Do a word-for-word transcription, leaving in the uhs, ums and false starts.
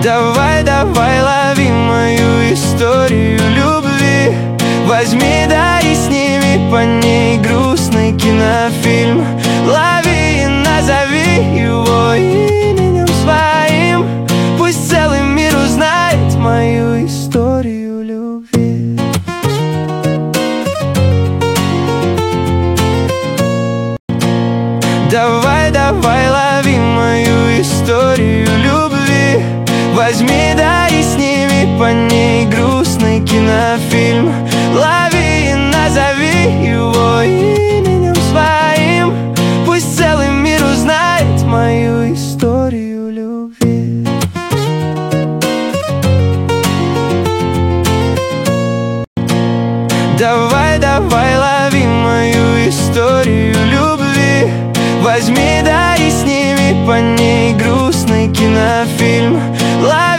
Давай, давай, лови мою историю любви. Возьми, да и сними по ней грустный кинофильм. Лови и назови его именем своим. Пусть целый мир узнает мою историю любви. Давай, давай, лови мою историю любви. Возьми, да и сними по ней грустный кинофильм. Лови и назови его именем своим. Пусть целый мир узнает мою историю любви. Давай, давай, лови мою историю любви. Возьми, да и сними по ней грустный кинофильм.